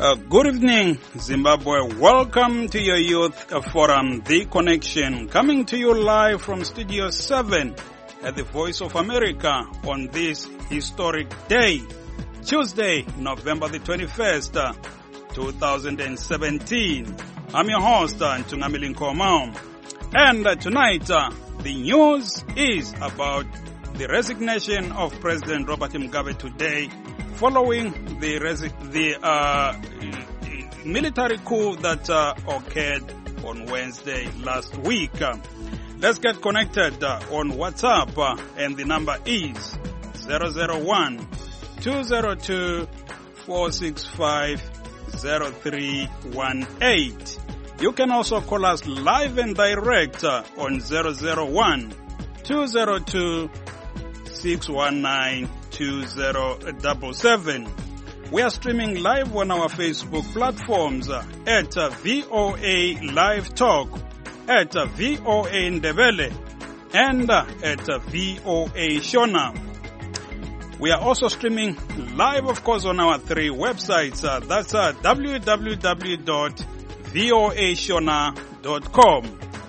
Good evening, Zimbabwe. Welcome to your Youth Forum, The Connection, coming to you live from Studio 7 at the Voice of America on this historic day, Tuesday, November the 21st, 2017. I'm your host, Ntungamili Nkomao. And tonight, the news is about the resignation of President Robert Mugabe today, following the military coup that occurred on Wednesday last week. Let's get connected on WhatsApp, and the number is 001-202-465-0318. You can also call us live and direct on 001-202-619-2077. We are streaming live on our Facebook platforms at VOA Live Talk, at VOA Ndebele, and at VOA Shona. We are also streaming live, of course, on our three websites. That's www.voashona.com,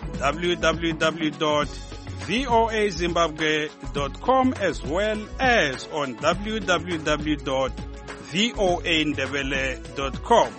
www.voazimbabwe.com, as well as on www.voandebele.com.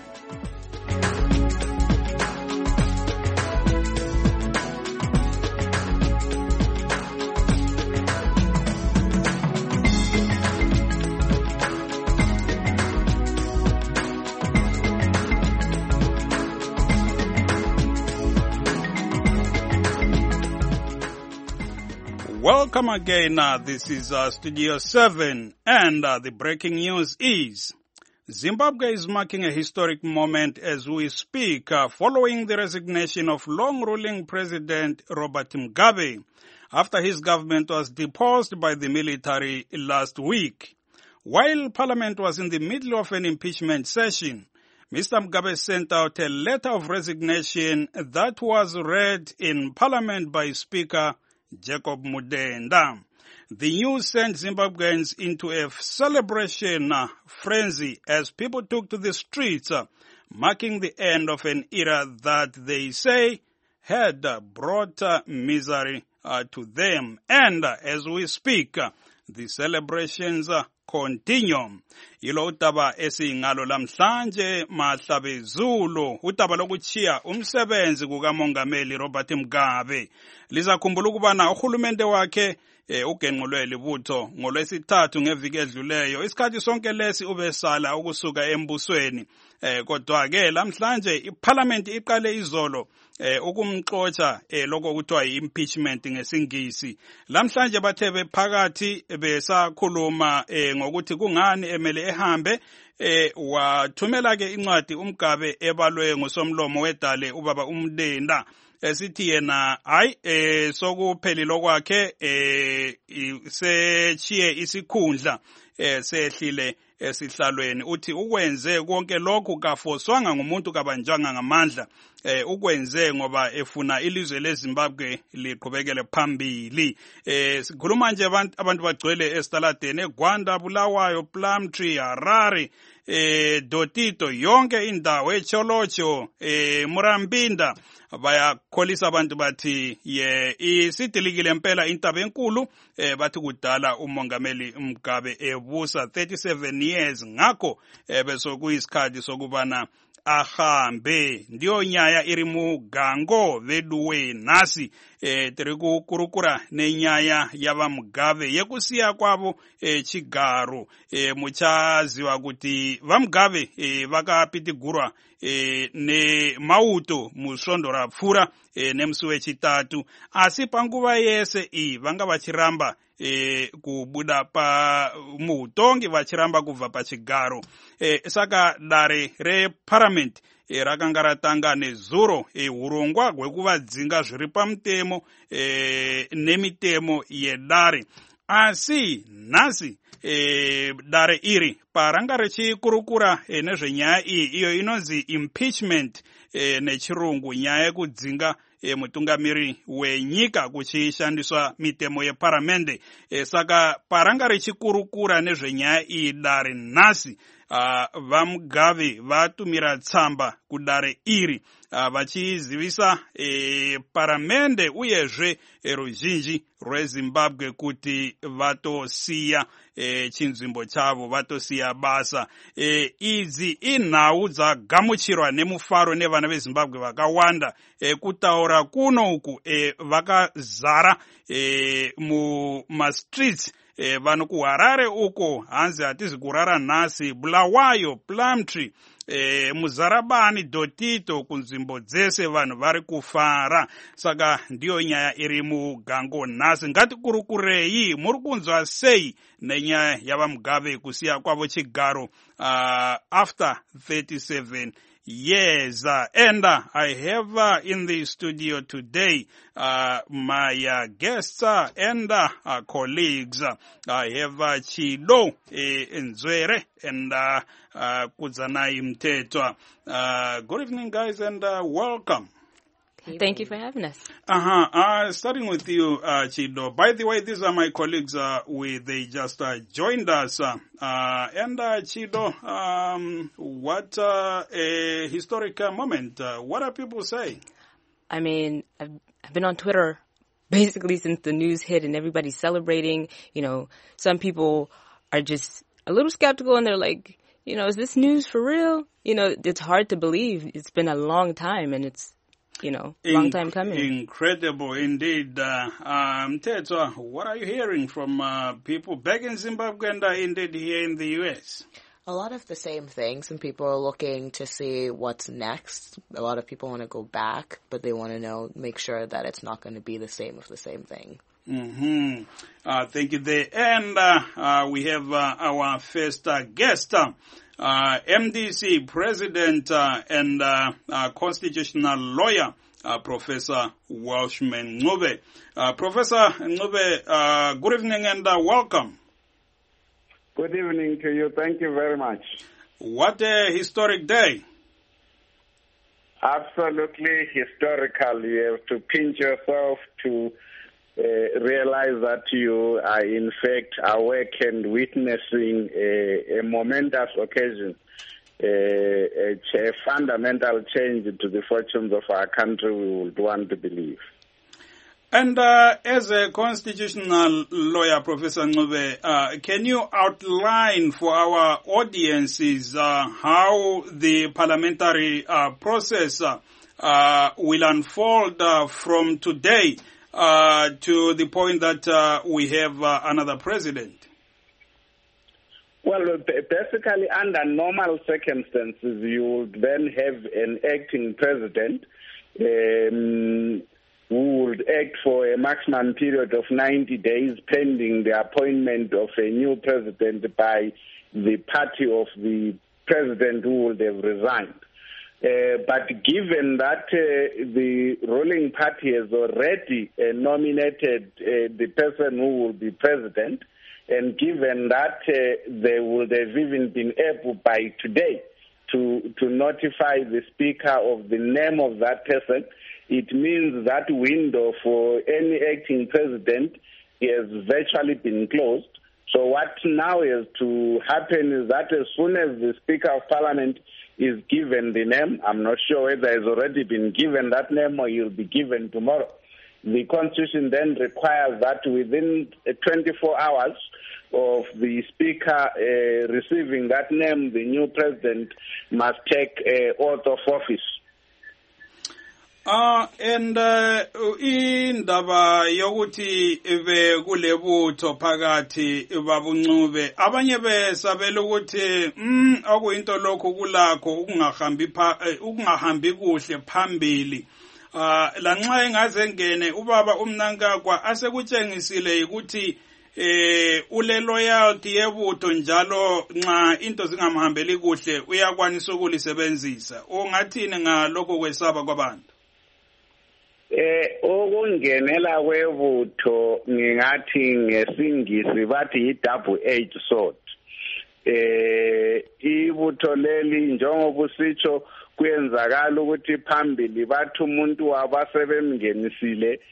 Welcome again. This is Studio 7, and the breaking news is Zimbabwe is marking a historic moment as we speak, following the resignation of long-ruling President Robert Mugabe after his government was deposed by the military last week. While Parliament was in the middle of an impeachment session, Mr. Mugabe sent out a letter of resignation that was read in Parliament by Speaker Jacob Mudenda. The news sent Zimbabweans into a celebration frenzy as people took to the streets, marking the end of an era that they say had brought misery to them. And as we speak, the celebrations continue. Ilo utaba esingalo lamhlanje mahlabe Zulu, utaba lokuchiya umsebenzi kukamongameli Robert Mugabe. Lizakhumbula ukubana uhulumende wakhe ugenqulwe libutho ngolwesithathu ngeviki edluleyo. Isikhathi sonke lesi ubesala ukusuka embusweni. Kodwa ke lamhlanje iParliament iqale izolo ukumxotsha lokho kuthiwa impeachment ngesingisi. Lamhlanje bathe bephakathi besakhuluma ngokuthi kungani emele ehambe, wathumela ke incwadi uMgabe ebalwe ngosomlomo wedale ubaba uMdenda esithi yena hayi sokuphelile kwakhe sechiye isikhundla sehlile esihlalweni. Uthi ukwenze konke lokhu kafoswanga ngumuntu kabanjanga ngamandla, ukwenze ngoba efuna ilizwe leZimbabwe liqhubekele phambili. Sikhuluma nje abantu bagcwele esitaladeni eGwanda, Bulawayo, Plumtree, Harare, Dotito, yonke indawo eCholocho, Murambinda, bayakholisa abantu bathi isidilikile impela intaba enkulu, bathi kudala umongameli Mugabe ebusa 37 years, ngakho besokuyisikhathi sokubana ahambe. Ndiyo nyaya iri mugango veduwe nasi tiri kukurukura nenyaya yava Mugabe yekusiya kwavo chigaro. Muchaziva kuti vaMugabe vakapitigurwa nemauto musvondo rapfuura nemusi wechitatu, asi panguva yese iyi vanga vachiramba kubuda muhutongi, vachiramba kubva pachigaro. Saka dare reParliament rakanga ratanga nezuro urongwa hwekuvadzinga zviri pamutemo nemitemo yedare. Asi nhasi dare iri paranga richikurukura nezvenyaya iyi iyo inonzi impeachment nechirungu, nyaya yekudzinga mutungamiri wenyika kuchishandiswa mitemo yeparamende. Saka paranga richikurukura nezvenyaya iyi dare nhasi, vaMugabe vatumira tsamba kudare iri vachizivisa paramende uyezve ruzhinji rweZimbabwe kuti vatosiya chinzvimbo chavo, vatosiya basa. Idzi inhau dzagamuchirwa nemufaro nevana veZimbabwe vakawanda, kutaura kuno uku vakazara mumastreets. Vanhu kuHarare uko hanzi hatizi kurara nhasi, Bulawayo, Plumtree, Muzarabani, Dotito, kunzvimbo dzese vanhu vari kufara. Saka ndiyo nyaya iri mugango nhasi. Ngatikurukurei, muri kunzwa sei nenyaya yavaMugabe kusiya kwavo chigaro after 37 years. And I have in the studio today my guests and colleagues. I have Chido Nzwere and Kudzanai Mtetwa. Good evening, guys, and welcome. Thank you for having us. Starting with you, Chido. By the way, these are my colleagues. They just joined us. And Chido, what a historic moment. What are people saying? I mean, I've been on Twitter basically since the news hit, and everybody's celebrating. You know, some people are just a little skeptical, and they're like, you know, is this news for real? You know, it's hard to believe. It's been a long time, and it's, you know, long time coming. Incredible indeed. Mtetwa, what are you hearing from people back in Zimbabwe and indeed here in the U.S.? A lot of the same things. Some people are looking to see what's next. A lot of people want to go back, but they want to make sure that it's not going to be the same of the same thing. Thank you there. And we have our first guest, MDC President and constitutional lawyer, Professor Welshman Ncube. Professor Ncube, good evening and welcome. Good evening to you. Thank you very much. What a historic day. Absolutely historical. You have to pinch yourself to realize that you are in fact awake and witnessing a momentous occasion, a fundamental change to the fortunes of our country, we would want to believe. And as a constitutional lawyer, Professor Ncube, can you outline for our audiences how the parliamentary process will unfold from today to the point that we have another president? Well, basically, under normal circumstances, you would then have an acting president who would act for a maximum period of 90 days pending the appointment of a new president by the party of the president who would have resigned. But given that the ruling party has already nominated the person who will be president, and given that they would have even been able by today to notify the speaker of the name of that person, it means that window for any acting president has virtually been closed. So what now is to happen is that as soon as the Speaker of Parliament is given the name, I'm not sure whether he's already been given that name or he'll be given tomorrow, the Constitution then requires that within 24 hours of the Speaker receiving that name, the new president must take oath of office. And indaba yokuthi kulebutho phakathi babuNcube abanye besabela ukuthi okuyinto lokho kulakho ukungahambi kuhle phambili lanxa engaze ngene ubaba uMnankagwa asekutshengisile ukuthi ule loyalty yebutho njalo nxa into zingamhambeli kuhle uyakwanisa ukulisebenzisa. Ungathini ngalokho kwesaba kwabantu? Okungenela kwebutho ngingathi ngesingisi bathi yi-double-edged sword. ibutho leli njengoba usitsho kuyenzakala ukuthi phambili bathi umuntu wabasebemngenisile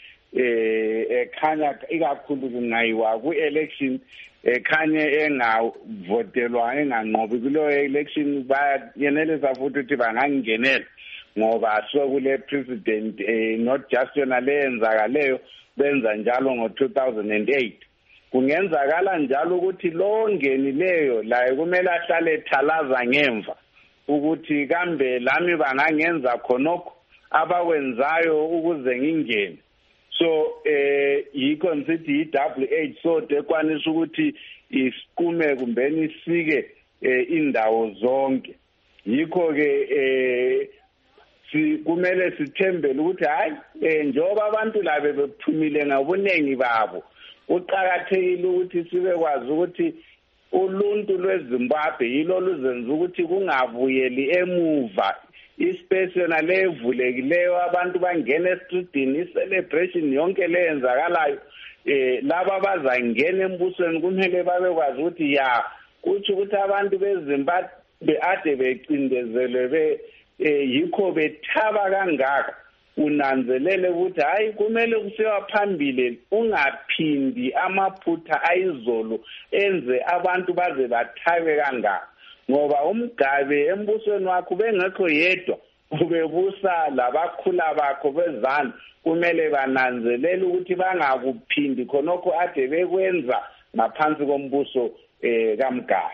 ekhanya ikakhulu kungayiwa ku-election ekhanye engavotelwa enganqobi kuleyo election bayenelisa futhi ukuthi bangangenela ngoba sokule president not just yona leyenzakaleyo benza njalo ngo-2008 kungenzakala njalo ukuthi lo ngenileyo laye kumele ahlale ethalaza ngemva ukuthi kambe lami bangangenza khonokho abakwenzayo ukuze ngingene so yikho ngithi i-double edge sword ekwanisa ukuthi isiqume kumbeni isike indawo zonke yikho ke kumele sithembele ukuthi hayi njengoba abantu labe bephumile ngabunengi babo uqhakathekile ukuthi sibe kwazi ukuthi uluntu lweZimbabwe yilo luzenza ukuthi kungavuyeli emuva ispace yona levulekileyo abantu bangena estrudini icelebration yonke leyenzakalayo laba bazangena embusweni kumele babekwazi ukuthi ya kuthi ukuthi abantu beZimbabwe ade becindezelwe yikho bethaba kangaka unanzelele ukuthi hayi kumele kusiwa phambili ungaphindi amaphutha ayizolo enze abantu baze bathabe kangaka ngoba umgabe embusweni wakho bengekho yedwa ubebusa labakhula bakho bezana kumele bananzelele ukuthi bangakuphindi khonokho ade bekwenza ngaphansi kombuso kaMgabe.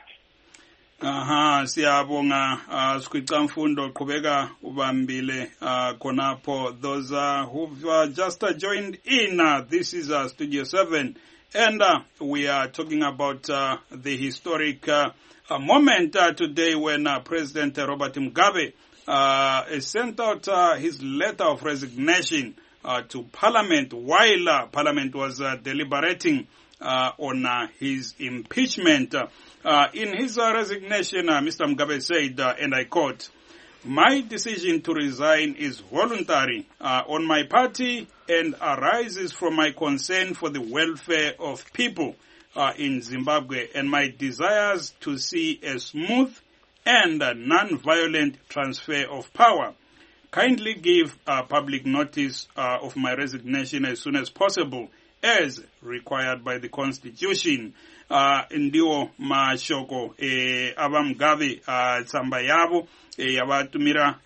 Aha, siyabonga Sikhwicamfundo qhubeka ubambile khonapho. Those who've just joined in, this is Studio 7 and we are talking about the historic moment today when President Robert Mugabe sent out his letter of resignation to Parliament while Parliament was deliberating on his impeachment. In his resignation, Mr. Mugabe said, and I quote, "My decision to resign is voluntary on my party and arises from my concern for the welfare of people in Zimbabwe and my desires to see a smooth and non-violent transfer of power. Kindly give public notice of my resignation as soon as possible, as required by the Constitution." Ndiwo mashoko abaMugabe tsamba yabo yabatumira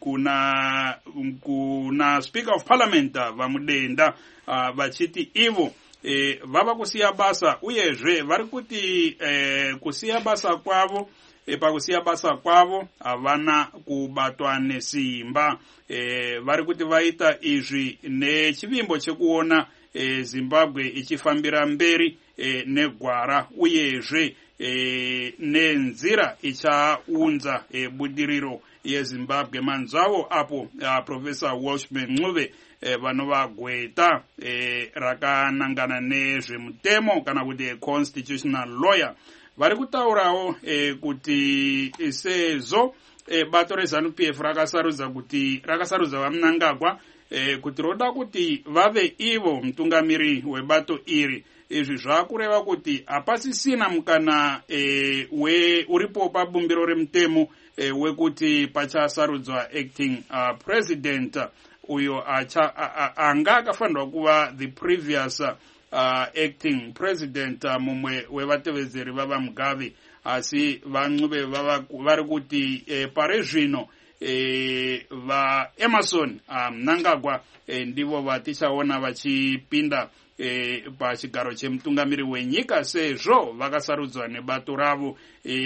kuna Speaker of Parliament vamudenda vachiti ivo vava kusiya basa uyezve vari kuti kusiya basa kwavo pakusiya basa kwavo havana kubatwa nesimba vari kuti vaita izvi nechivimbo chekuona Zimbabwe ichifambira mberi negwara uyezve nenzira ichaunza budiriro yeZimbabwe. Manzavo apo Professor Welshman Ncube vanovagweta rakanangana nezvemutemo kana kuti constitutional lawyer vari kutaurawo kuti sezvo bato reZANU-PF rakasarudza vaMnangagwa kuti roda kuti vave ivo mutungamiri webato iri. Izvi zvakureva kuti hapasisina mukana uripo pabumbiro remutemo wekuti pachasarudzwa acting president uyo anga akafanirwa kuva the previous acting president mumwe wevatevedzeri vavaMugabe, asi vaNcube vari kuti pare zvino vaEmmerson Mnangagwa ndivo vatichaona vachipinda pachigaro chemutungamiri wenyika sezvo vakasarudzwa nebato ravo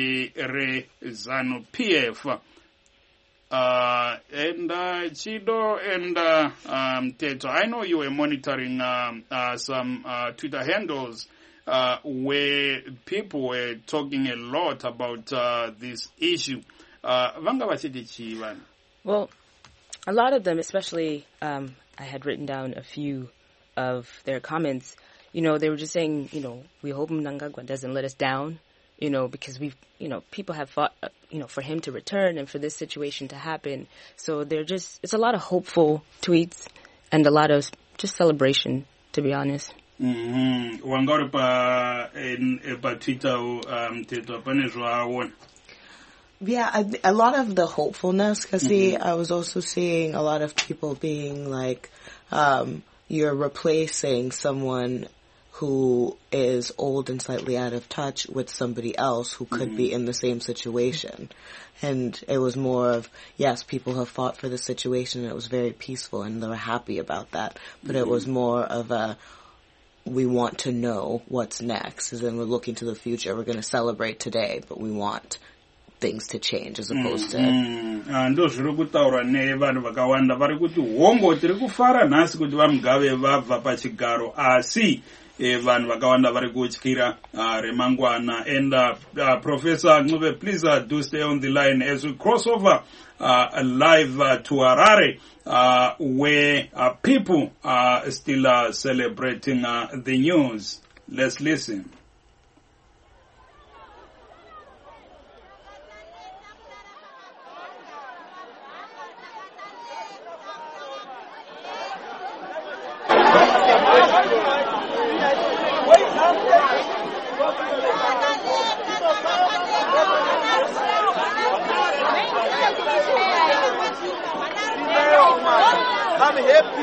reZANU-PF. And Chido and Teto, I know you were monitoring some Twitter handles where people were talking a lot about this issue. Well, a lot of them, especially I had written down a few of their comments. You know, they were just saying, you know, we hope Mnangagwa doesn't let us down, you know, because people have fought, for him to return and for this situation to happen. So it's a lot of hopeful tweets and a lot of just celebration, to be honest. Wangari pa Twitter mteto pane zvaona. Yeah, a lot of the hopefulness, because I was also seeing a lot of people being like, you're replacing someone who is old and slightly out of touch with somebody else who could be in the same situation. And it was more of, yes, people have fought for the situation, and it was very peaceful, and they were happy about that. But it was more of a, we want to know what's next, and then we're looking to the future. We're going to celebrate today, but we want things to change as opposed to ndo zviri kutaura nevanhu vakawanda vari kuti hongo tiri kufara nhasi kuti vaMugabe vabva pachigaro, asi vanhu vakawanda vari kutyira remangwana. And Professor Ncube, please do stay on the line as we cross over live to Harare, where people are still celebrating the news. Let's listen. I'm happy.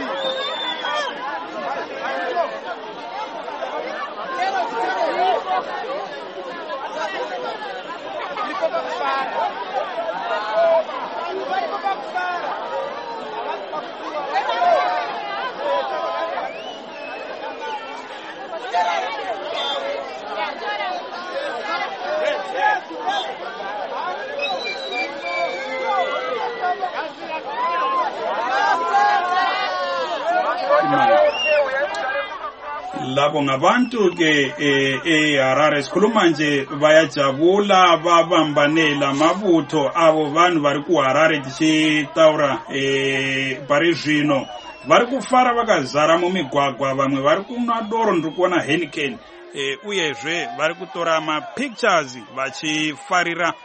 Labo ngabantu ke Harare sikhuluma nje bayajabula babambanela mabutho abo vanhu vari ku Harare tichitaura pari zvino vari kufara vakazara mumigwagwa, vamwe vari kunwa doro, ndiri kuona Heineken, uyezve vari kutora mapictures vachifarira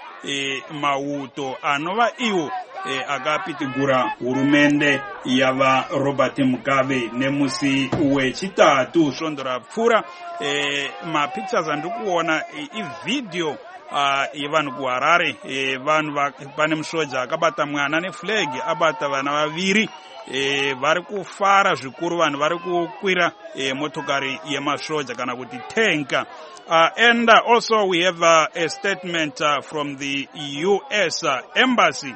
mauto anova iwo akapitigura hurumende yava Robert Mugabe nemusi wechitatu svondo rapfuura. Mapictures andiri kuona ividhio yevanhu kuHarare, vanhu pane mushoja akabata mwana neflag, abata vana vaviri, vari kufara zvikuru, vanhu vari kukwira motokari yemashoja kana kuti tank. And also we have a statement from the US Embassy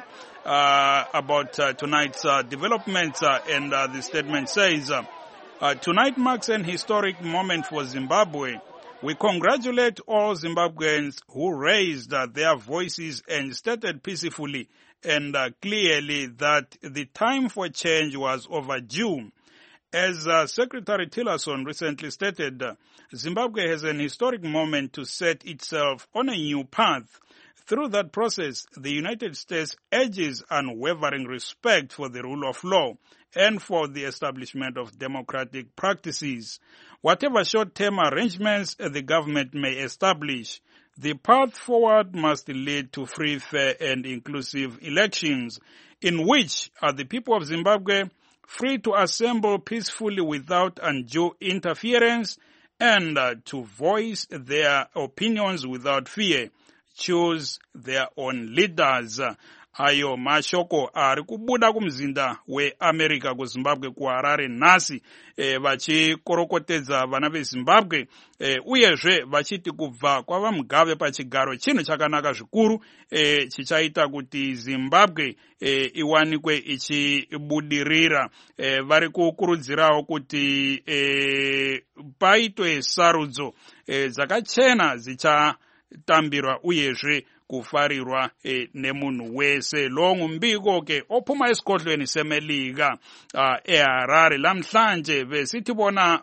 about tonight's developments, and the statement says, tonight marks an historic moment for Zimbabwe. We congratulate all Zimbabweans who raised their voices and stated peacefully and clearly that the time for change was overdue. As Secretary Tillerson recently stated, Zimbabwe has an historic moment to set itself on a new path. Through that process, the United States urges unwavering respect for the rule of law and for the establishment of democratic practices. Whatever short-term arrangements the government may establish, the path forward must lead to free, fair, and inclusive elections in which the people of Zimbabwe free to assemble peacefully without undue interference and to voice their opinions without fear. Choose their own leaders. Ayo mashoko ari kubuda kumzinda weAmerica kuZimbabwe kuHarare nhasi, vachikorokotedza vana veZimbabwe, uyezve vachiti kubva kwavaMugabe pachigaro chinhu chakanaka zvikuru, chichaita kuti Zimbabwe iwanikwe ichibudirira. Vari kukurudzirawo kuti paitwe sarudzo dzakachena dzichatambirwa uyezve kufarirwa nemunhu wese. Lo ngumbiko ke ophuma esigodlweni seMelika eHarare lamhlanje besithi bona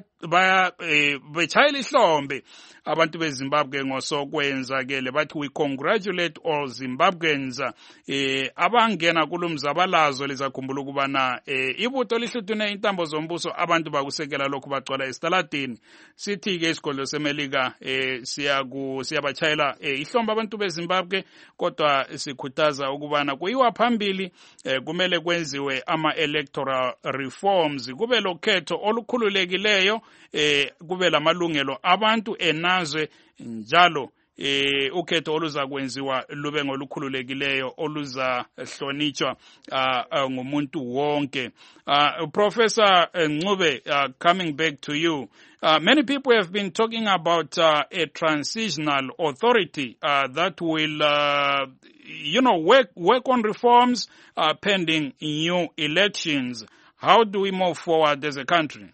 bechayela ihlombe abantu beZimbabwe ngosokwenza ke bathi we congratulate all Zimbabweans abangena kulumzabalazo lizakhumbula ukubana ibutho lihlutune intambo zombuso abantu bakusekela lokhu bagcwala esitaladini. Sithi ke isigodlo seMelika siyabachayela ihlombe abantu beZimbabwe, kodwa sikhuthaza ukubana kuyiwa phambili, kumele kwenziwe ama-electoral reforms, kube lokhetho olukhululekileyo kube lamalungelo abantu enazwe njalo ukhetho oluza kwenziwa lube ngolukhululekileyo oluza hlonitshwa ngumuntu wonke. Professor Ncube, coming back to you, many people have been talking about a transitional authority that will work on reforms pending new elections. How do we move forward as a country?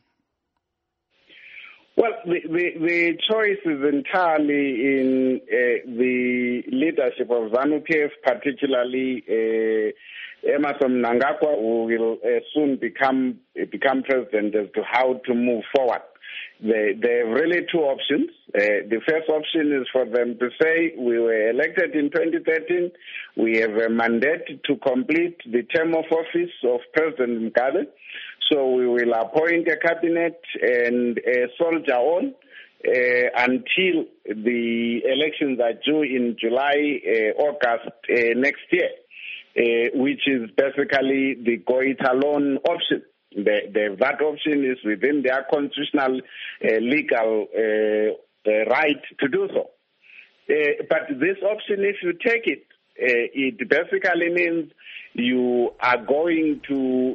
Well, the choice is entirely in the leadership of ZANU-PF, particularly Emmerson Mnangagwa, who will soon become president, as to how to move forward. There are really two options. The first option is for them to say, we were elected in 2013, we have a mandate to complete the term of office of President Mugabe, so we will appoint a cabinet and soldier on until the elections are due in July, August next year, which is basically the go-it-alone option. That option is within their constitutional legal right to do so. But this option, if you take it, it basically means you are going to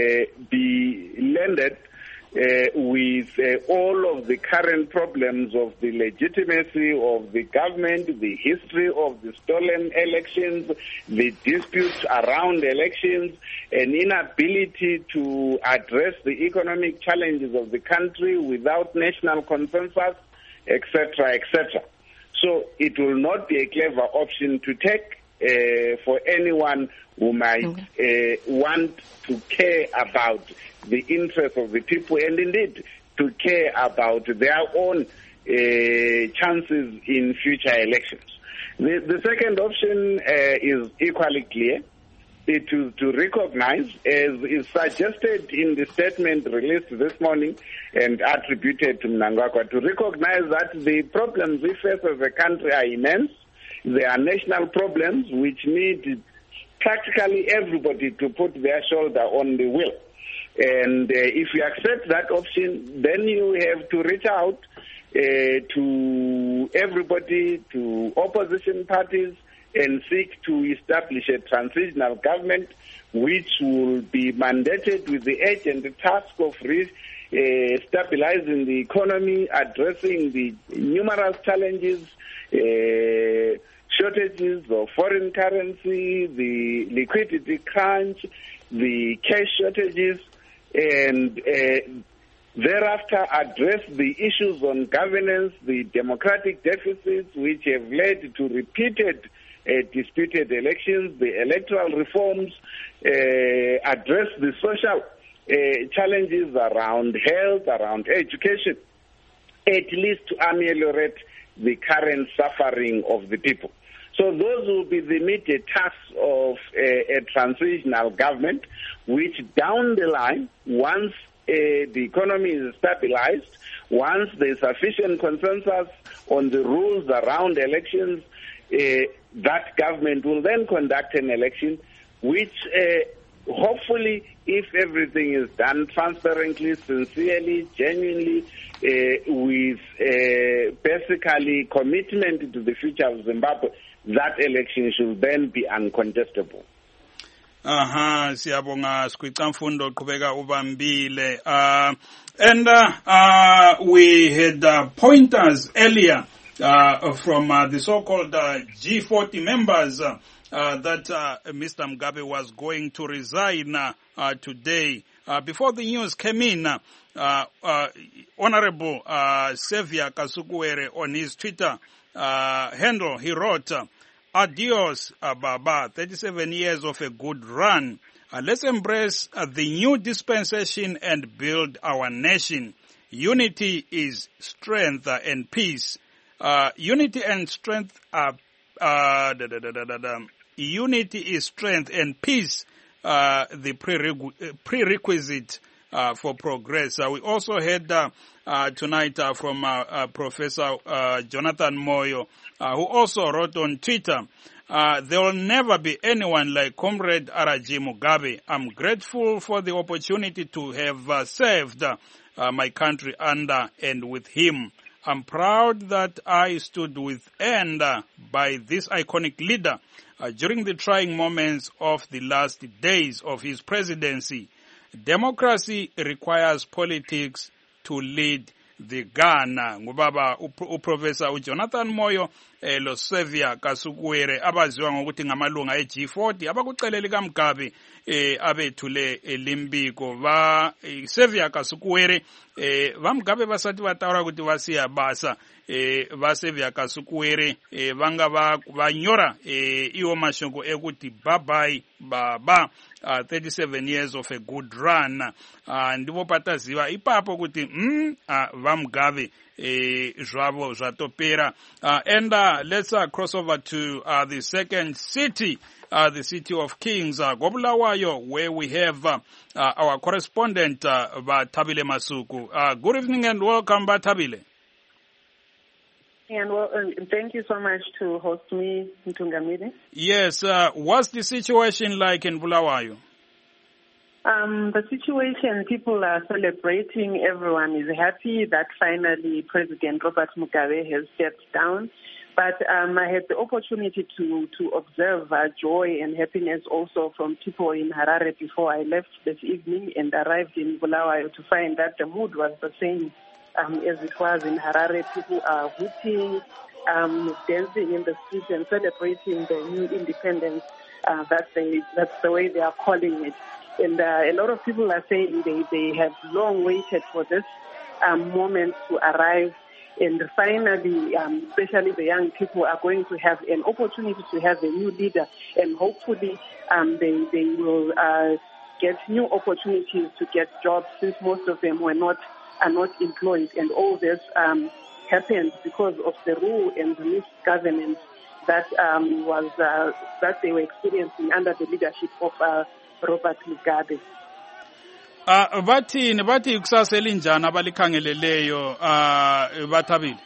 be landed with all of the current problems of the legitimacy of the government, the history of the stolen elections, the disputes around elections, an inability to address the economic challenges of the country without national consensus, etc., etc. So it will not be a clever option to take for anyone who might want to care about the interests of the people and indeed to care about their own chances in future elections. The second option is equally clear. It is to recognize, as is suggested in the statement released this morning and attributed to Mnangagwa, to recognize that the problems we face as a country are immense. They are national problems which need practically everybody to put their shoulder on the wheel. And if you accept that option, then you have to reach out to everybody, to opposition parties, and seek to establish a transitional government which will be mandated with the urgent task of stabilizing the economy, addressing the numerous challenges, shortages of foreign currency, the liquidity crunch, the cash shortages, and thereafter address the issues on governance, the democratic deficits which have led to repeated disputed elections, the electoral reforms, address the social challenges around health, around education, at least to ameliorate the current suffering of the people. So those will be the immediate tasks of a transitional government, which down the line, once the economy is stabilized, once there is sufficient consensus on the rules around elections, that government will then conduct an election which hopefully, if everything is done transparently, sincerely, genuinely, with basically commitment to the future of Zimbabwe, that election should then be uncontestable. Siyabonga Skhwica Mfundo qhubeka ubambile. And we had pointers earlier from the so-called G40 members that Mr. Mugabe was going to resign today. Before the news came in, Honorable Xavier Kasukuwere on his Twitter handle, he wrote, "Adios, Baba, 37 years of a good run. Let's embrace the new dispensation and build our nation. Unity is strength and peace. Unity and strength are unity is strength and peace, the prerequisite for progress." We also heard tonight from Professor Jonathan Moyo, who also wrote on Twitter, "There will never be anyone like Comrade R.G. Mugabe. I'm grateful for the opportunity to have served my country under and with him. I'm proud that I stood with and by this iconic leader during the trying moments of the last days of his presidency. Democracy requires politics to lead the Ghana. Ngubaba uprofessor uJonathan Moyo lo Xavier Kasukuwere abaziwa ngokuthi ngamalunga eG40 abakuceleli kaMgabe abethule limbiko va Xavier Kasukuwere vaMgabe basathi bataura kuti vasiya basa va Xavier Kasukuwere vanga va nyora iwo mashoko ekuti bye bye baba 37 years of a good run ndipo pataziva ipapo kuti vaMgabe zvavo zvatopera and let's cross over to the second city, the city of Kings, Gobulawayo, where we have our correspondent Bathabile Masuku. Good evening and welcome, Bathabile. And thank you so much to host me, Ntungamiri. Yes, what's the situation like in Bulawayo? The situation, people are celebrating. Everyone is happy that finally President Robert Mugabe has stepped down. But I had the opportunity to observe joy and happiness also from people in Harare before I left this evening and arrived in Bulawayo to find that the mood was the same as it was in Harare. People are hooting, dancing in the streets and celebrating the new independence. That's the way they are calling it. And a lot of people are saying they have long waited for this moment to arrive. And finally, especially the young people are going to have an opportunity to have a new leader. And hopefully they will get new opportunities to get jobs, since most of them are not employed. And all this happened because of the rule and the misgovernance that that they were experiencing under the leadership of Robert Mugabe. Bathi kusasa elinjani abalikhangeleleyo Bathabile?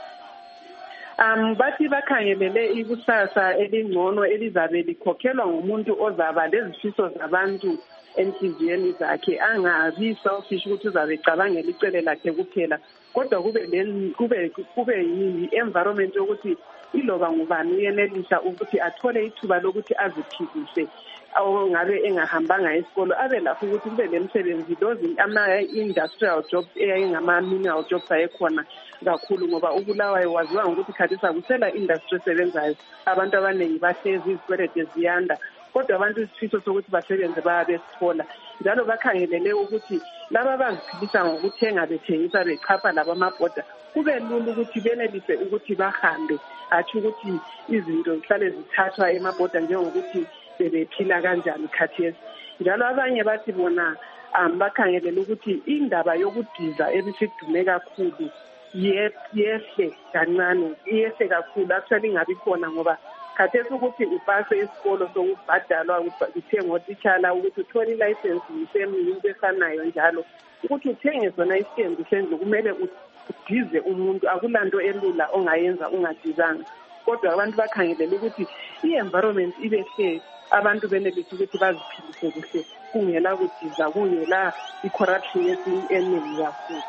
Bathi bakhangelele ikusasa elingcono elizabe likhokhelwa ngumuntu ozaba lezifiso zabantu enhliziyweni zakhe, angabi selfish ukuthi uzabe ecabangela icele lakhe kuphela, kodwa kube yi-environment yokuthi iloba ngubani uyenelisa ukuthi athole ithuba lokuthi aziphilise. Ngabe engahambanga esikolo abe lapho ukuthi kube lemsebenzi those ama-industrial jobs eyayingama-mineral jobs ayekhona kakhulu, ngoba uBulawayo waziwa ngokuthi khathisa kusela industry esebenzayo, abantu abaningi bahlezi, izikwelede ziyanda, kodwa abantu isifiso sokuthi basebenze bayabesithola. Njalo bakhangelele ukuthi laba baziphilisa ngokuthenga bethengisa bechapha laba amabhoda kube lula ukuthi benelise ukuthi bahambe, athi ukuthi izinto zihlale zithathwa emabhoda njengokuthi bebephila kanjani khathesi. Njalo abanye bathi bona bakhangelele ukuthi indaba yokudiza ebisidume kakhulu yehle kancane, yehle kakhulu, actually ingabi khona, ngoba khathesi ukuthi upase isikolo sokubhadalwa uthenge otitshala, ukuthi uthole ilicense yisemini efanayo, njalo ukuthi uthenge zona isenzi sendlu kumele udize umuntu, akulanto elula ongayenza ungadizanga. Kodwa abantu bakhangelele ukuthi i-environment ibehle, abantu benelise ukuthi baziphilise kuhle, kungela kudiza, kungela i-corruption eningi kakhulu.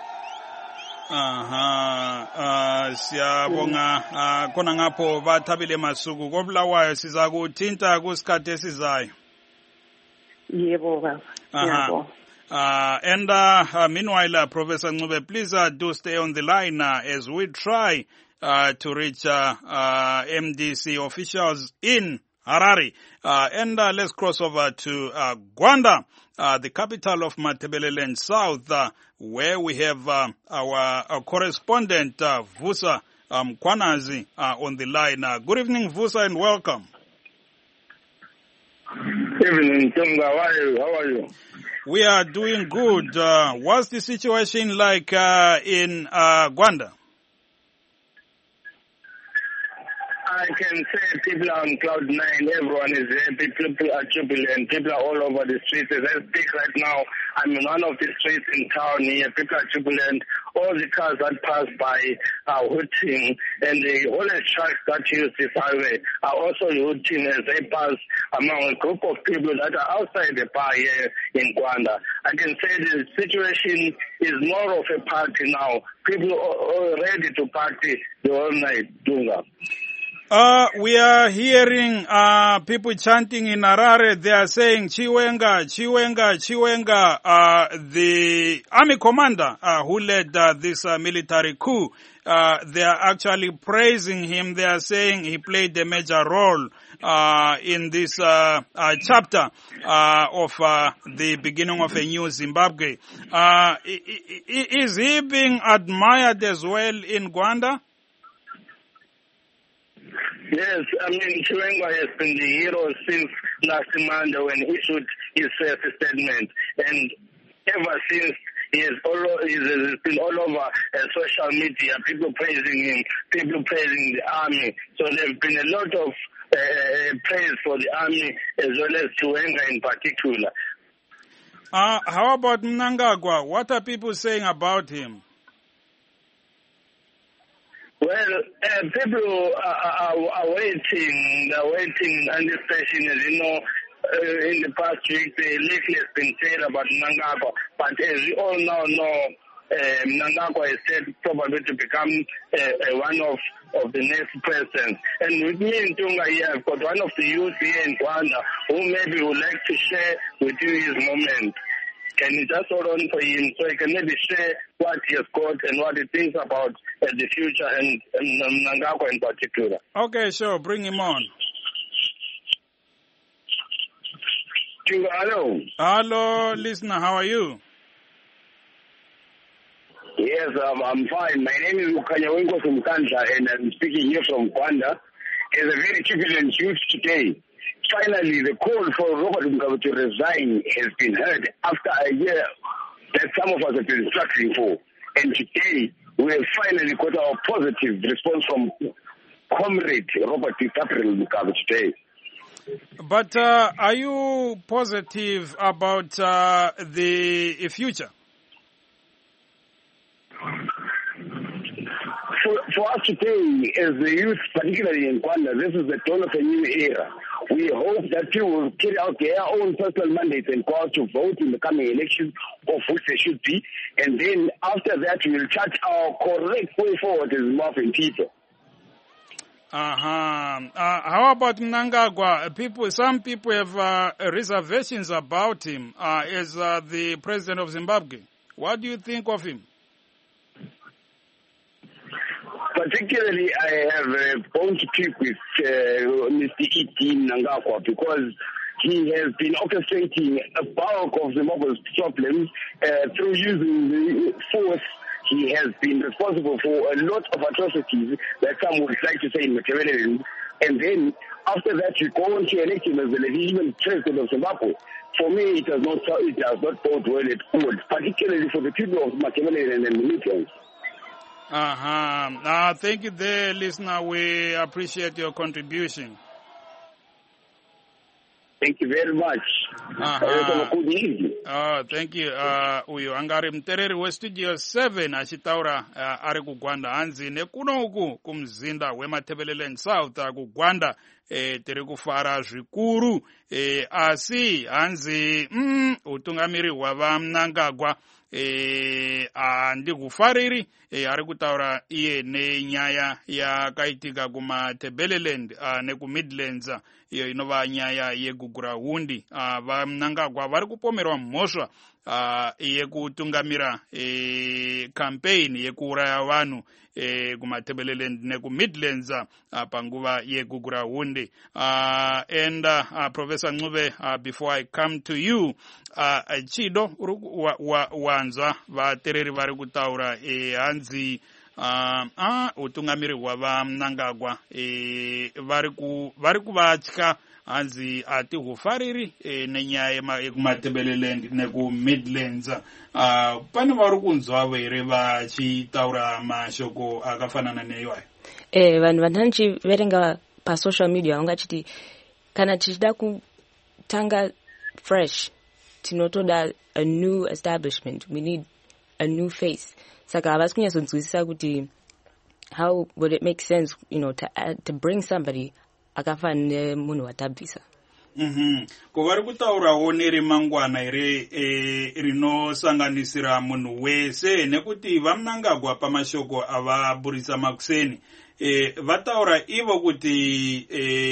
Siyabonga khona ngapho Bathabile Masuku koBulawayo, siza kuthinta kusikhathi esizayo. Yebo baba. Yebo. And meanwhile, Professor Ncube, please do stay on the line as we try to reach MDC officials in Harare. And let's cross over to Gwanda, the capital of Matabeleland South, where we have our correspondent, Vusa Mkwanazi, on the line. Good evening, Vusa, and welcome. Evening, Tonga. How are you? We are doing good. What's the situation like in Gwanda? I can say people are on cloud nine. Everyone is happy. People are jubilant. People are all over the streets. As I speak right now, I'm in one of the streets in town here. People are jubilant. All the cars that pass by are hooting, and the whole trucks that use this highway are also hooting as they pass among a group of people that are outside the bar here in Gwanda. I can say the situation is more of a party now. People are ready to party the whole night. Dunga. We are hearing people chanting in Harare. They are saying Chiwenga, Chiwenga, Chiwenga. The army commander who led this military coup, they are actually praising him. They are saying he played a major role in this chapter of the beginning of a new Zimbabwe. Is he being admired as well in Gwanda? Yes, I mean, Chiwenga has been the hero since last Monday when he issued his first statement. And ever since, he has been all over social media, people praising him, people praising the army. So there's been a lot of praise for the army as well as Chiwenga in particular. How about Mnangagwa? What are people saying about him? Well, people are waiting. They're waiting in anticipation. As you know, in the past week, the little has been said about Mnangagwa. But as you all now know, Mnangagwa is said probably to become one of the next presidents. And with me in Tunga here, I've got one of the youth here in Gwanda who maybe would like to share with you his moment. Can you just hold on for him so he can maybe share what he has got and what he thinks about the future and Mnangagwa in particular? Okay, sure. Bring him on. Hello. Hello, listener. How are you? Yes, I'm fine. My name is Ukanyawengo from Kanja, and I'm speaking here from Gwanda. As a very jubilant youth today. Finally, the call for Robert Mugabe to resign has been heard after a year that some of us have been struggling for. And today, we have finally got our positive response from Comrade Robert Mugabe today. But are you positive about the future? For us today, as the youth, particularly in Gwanda, this is the dawn of a new era. We hope that people will carry out their own personal mandates and go out to vote in the coming elections, of which they should be. And then after that, we will chart our correct way forward as Zimbabwean people. How about Mnangagwa? Some people have reservations about him as the president of Zimbabwe. What do you think of him? Particularly, I have a bone to pick with Mr. E.T. Mnangagwa because he has been orchestrating a bulk of Zimbabwe's problems through using the force. He has been responsible for a lot of atrocities that some would like to say in Machiavellian. And then after that, you go on to elect him as the legitimate president of Zimbabwe. For me, it does not bode well at all, particularly for the people of Machiavellian and the Namibians. Thank you there, listener. We appreciate your contribution. Thank you very much. Thank you. Uyu angari mutereri westudio 7 achitaura ari kuGwanda hanzi nekuno uku kumzinda weMatabeleland South kuGwanda tiri kufara zvikuru asi hanzi utungamiri hwavaMnangagwa handikufariri ari kutaura iye nenyaya yakaitika kuMatabeleland nekuMidlands iyo inova nyaya yegugura hundi. VaMnangagwa vari kupomerwa mhosva yekutungamira campaign yekuuraya vanhu kuMatabeleland nekuMidlands panguva yegugura hundi. And Professor Ncube, before I come to you, Chido wanzwa vatereri vari kutaura hanzi utungamiri hwavaMnangagwa vari kuvatya hanzi hatihufariri nenyaya yekuMatabeleland nekuMidlands. Pane vari kunzwavo here vachitaura mashoko akafanana neiwayo? vanhu vanchiverenga pasocial media vangachiti kana tichida kutanga fresh tinotoda a new establishment, we need a new face. Saka havasi kunyatsonzwisisa kuti how would it make sense, to bring somebody akafa nemunhu watabvisa. Kuvari kutaurawo nerimangwana rinosanganisira munhu wese, nekuti vamunangagwa pamashoko avaburisa makuseni vataura ivo kuti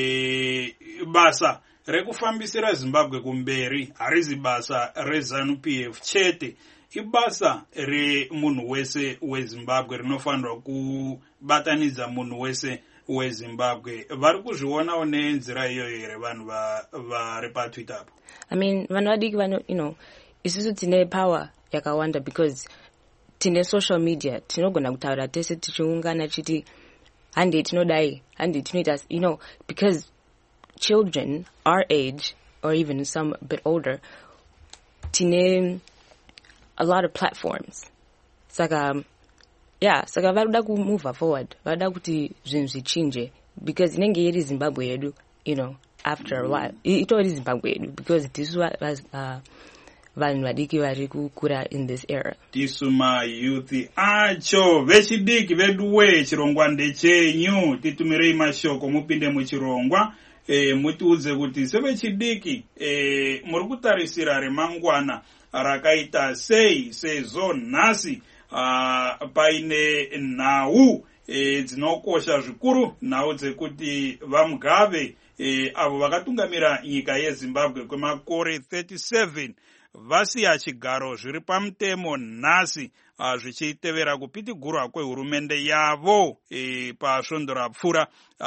basa rekufambisira Zimbabwe kumberi harizi basa reZANU-PF chete, ibasa remunhu wese weZimbabwe rinofanirwa kubatanidza munhu wese weZimbabwe. Vari kuzvionawo nenzira iyoyo here vanhu vari paTwitter apo? Vanhu vadiki isusu tine power yakawanda because tine social media, tinogona kutaura tese tichiungana chiti handi tinodai, handi tinoita, because children our age or even some a bit older tine a lot of platforms. Saka varuda ku move forward, varuda kuti zvinhu zvichinje because inenge iri Zimbabwe yedu, after a while itori Zimbabwe yedu because tisu vanhu vadiki vari kukura in this era. Tisu mayouth acho vechidiki veduwe, chirongwa ndechenyu, titumirei mashoko mupinde muchirongwa. Mutiudze kuti sevechidiki muri kutarisira remangwana rakaita sei sezvo nhasi paine nhau dzinokosha zvikuru, nhau dzekuti vaMugabe avo vakatungamira nyika yeZimbabwe kwemakore 37 vasiya chigaro zviri pamutemo nhasi zvichitevera kupitigurwa kwehurumende yavo pasvondo rapfuura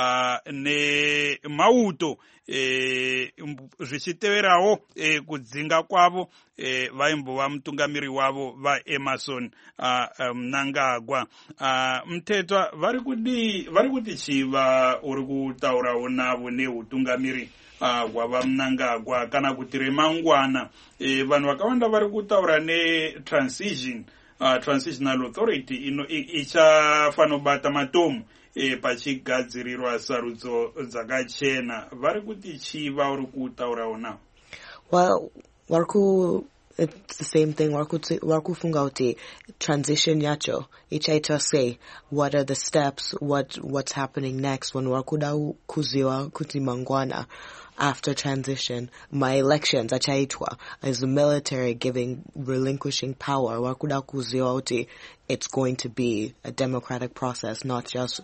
nemauto zvichiteverawo kudzinga kwavo vaimbova mutungamiri wavo vaEmerson Mnangagwa. Mutetwa, vari kuti chiva uri kutaurawo navo neutungamiri hwavaMnangagwa kana kuti remangwana? Vanhu vakawanda vari kutaura transitional authority ichafanobata matomu pachigadzirirwa sarudzo dzakachena. Vari kuti chiva uri kutaurawo navo? Well, it's the same thing. Warkufunga uti transition yacho ichaita say what are the steps, what's happening next when warkuda kuziwa kuti mangwana after transition. My elections achaitwa is the military relinquishing power. Warkuda kuziwa uti it's going to be a democratic process, not just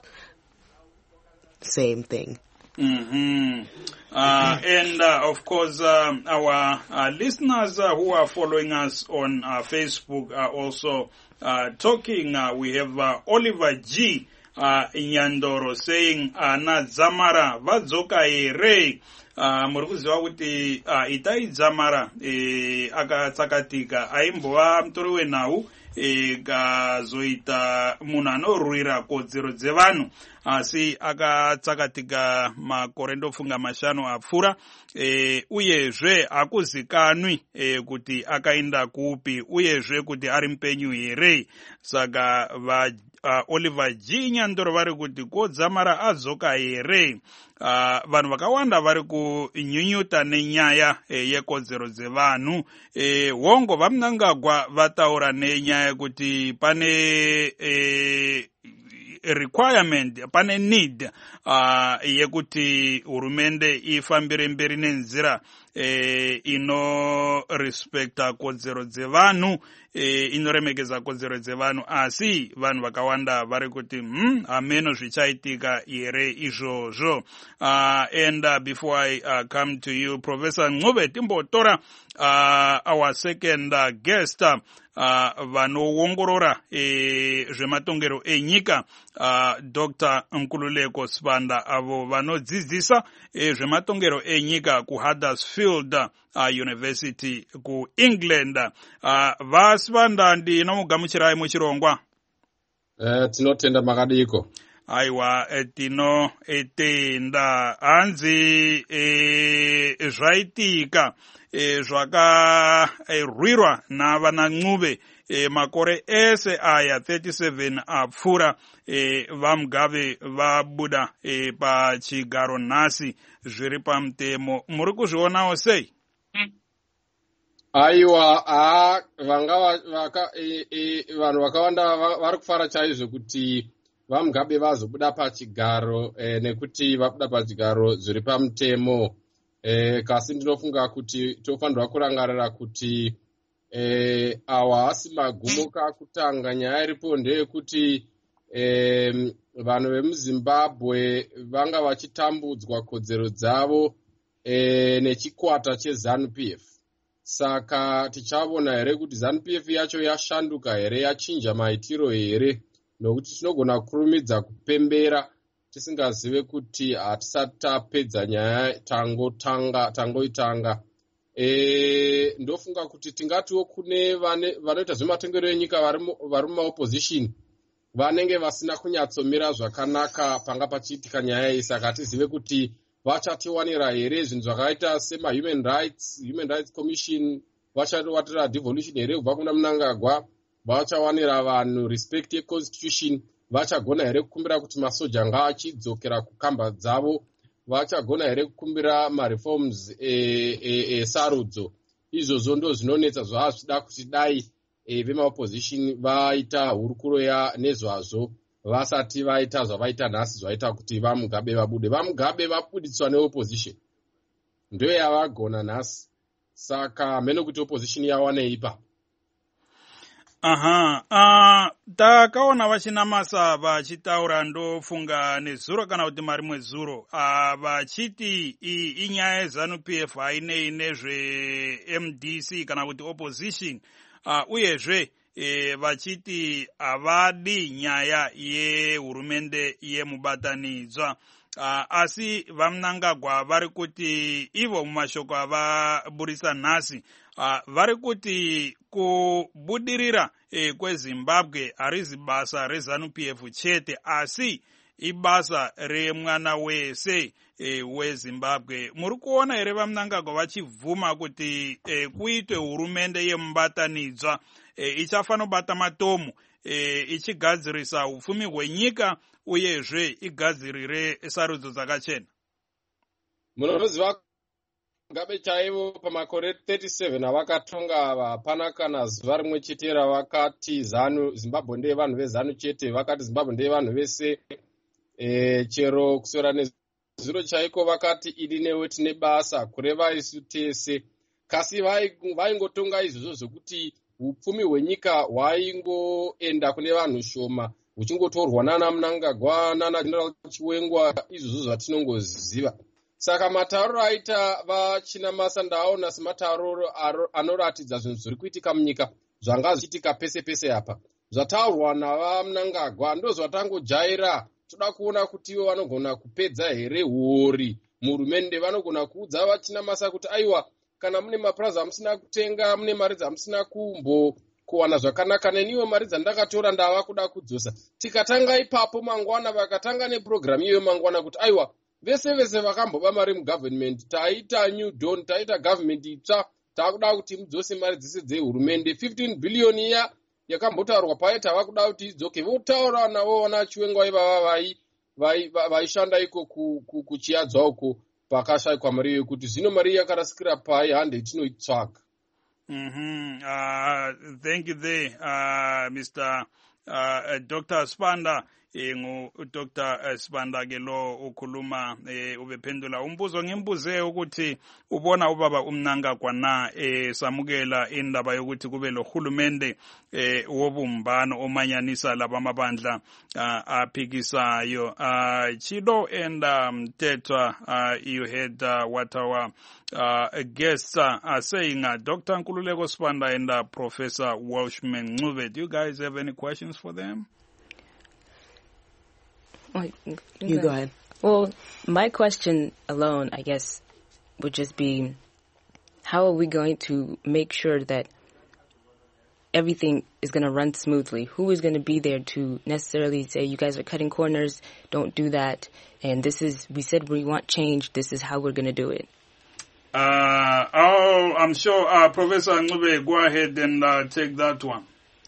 same thing. And of course, our listeners who are following us on Facebook are also talking. We have Oliver G. Nyandoro saying, na Zamara, vadzoka ere. Muri kuziva kuti Itai Zamara akatsakatika aimbova mutori wenhau kazoita munhu anorwira kodzero dzevanhu, asi akatsakatika makore ndofunga 5 apfuura, uyezve hakuzikanwi kuti akaenda kupi, uyezve kuti ari mupenyu here. Saka Oliver G. Nyandoro vari kuti kodzamara adzoka here. Vanhu vakawanda vari kunyunyuta nenyaya yekodzero dzevanhu. Hongo vaMnangagwa vataura nenyaya kuti pane requirement, pane need yekuti hurumende ifambire mberi nenzira ino-respecta kodzero dzevanhu, inoremekeza kodzero dzevanhu, asi vanhu vakawanda vari kuti hameno zvichaitika here izvozvo. And before I come to you, Professor Ncube, timbotora our second guest, vanoongorora zvematongero enyika, Dr. Nkululeko Sibanda, avo vanodzidzisa zvematongero enyika kuHuddersfield University kuEngland. VaSibanda, ndinomugamuchirai muchirongwa. Tinotenda makadiko. Aiwa, tinotenda. Hanzi zvaitika zvakarwirwa navana Ncube makore ese aya 37 apfuura vaMugabe vabuda pachigaro nhasi zviri pamutemo. Muri kuzvionawo sei? Aiwa, vanhu vakawanda vari kufara chaizvo kuti vaMugabe vazobuda pachigaro nekuti vabuda pachigaro zviri pamutemo. Kasi ndinofunga kuti tofanirwa kurangarira kuti awa hasi magumo kakutanga. Nyaya iripo ndeyekuti vanhu vemuZimbabwe vanga vachitambudzwa kodzero dzavo nechikwata cheZANU-PF. Saka tichaona here kuti ZANU-PF yacho yashanduka here, yachinja maitiro here, nokuti tinogona kurumidza kupembera tisingazive kuti hatisati tapedza nyaya tangoitanga. Ndofunga kuti tingatiwo kune vanoita zvematongero enyika vari mumaopposition vanenge vasina kunyatsomira zvakanaka panga pachiitika nyaya iyi. Saka tizive kuti vachatiwanira here zvinhu zvakaita sema-human rights commission, vachatiwatira devolution here kubva kuna Mnangagwa, vachawanira vanhu respect yeconstitution, vachagona here kukumbira kuti masoja ngaachidzokera kukamba dzavo, vachagona here kukumbira mareforms esarudzo. Izvozvo ndo zvinonetsa zvazvida kuti dai vemaopposition vaita hurukuro nezvazvo vasati vaita zvavaita nhasi, zvaita kuti vaMugabe vabude. VaMugabe vabudiswa neopposition, ndoyo yavagona nhasi. Saka meno kuti opposition yawaneipa. Takaona vachinamasa vachitaura, ndofunga nezuro kana kuti marimwe zuro, vachiti inyaya yeZANU-PF hainei nezveMDC kana kuti opposition, uyezve vachiti havadi nyaya yehurumende yemubatanidzwa. Asi vaMnangagwa vari kuti ivo mumashoko avaburisa nhasi vari kuti kubudirira kweZimbabwe harizi basa reZANU-PF chete, asi ibasa remwana wese weZimbabwe. Muri kuona here vaMnangagwa vachibvuma kuti kuitwe hurumende yemubatanidzwa ichafanira kubata matomo, ichigadzirisa upfumi hwenyika uyezve igadzirire sarudzo dzakachena? Munoziva Mugabe chaivo pamakore 37 avakatonga hapana kana zuva rimwe chete ravakati Zimbabwe ndeye vanhu veZANU chete, vakati Zimbabwe ndeye vanhu vese. Chero kusora nezuro chaiko vakati idi newe tine basa kureva isu tese. Kasi vaingotonga izvozvo zvokuti upfumi hwenyika hwaingoenda kune vanhu shoma, huchingotorwa nana Mnangagwa nana General Chiwengwa, izvozvo zvatinongoziva. Saka matauro aita vachinamasa ndaona sematauro anoratidza zvinhu zviri kuitika munyika zvanga zvichiitika pese pese apa. Zvataurwa navaMnangagwa ndozvatangojaira. Toda kuona kuti ivo vanogona kupedza here huori muhurumende, vanogona kuudza vachinamasa kuti aiwa, kana mune mapurazi amusina kutenga, mune mari dzamusina kuwana zvakanaka, neniwo mari dzandakatora ndava kuda kudzosa. Tikatanga ipapo mangwana, vakatanga nepurogiramu iyoyo mangwana kuti aiwa, vese vakamboba mari mugovernment, taita new dawn, taita government itsva, takuda kuti mudzose mari dzese dzehurumende. 15 billion iya yakambotaurwa paye, tava kuda kuti idzoke. Votaura navo wana Chiwengwa ivava vaishanda iko kuchiadzwa uko pakashayikwa mari iyo, kuti zvino mari yakarasikira pai hande tinoitsvaga. Thank you there, Mr. Dr. Sibanda. Dr. Sibanda ke lo ukhuluma ubephendula umbuzo ngimbuze ukuthi ubona ubaba uMnangagwa na samukela indaba yokuthi kube lohulumende wobumbano omanyanisa labamabandla aphikisayo. Chido and Teta, you heard what our guests are saying, Dr. Nkululeko Sibanda and Professor Welshman Ncube. Do you guys have any questions for them? You go ahead. Well, my question alone, I guess, would just be, how are we going to make sure that everything is going to run smoothly? Who is going to be there to necessarily say, you guys are cutting corners, don't do that, and this is, we said we want change, this is how we're going to do it? I'm sure Professor Ncube, go ahead and take that one.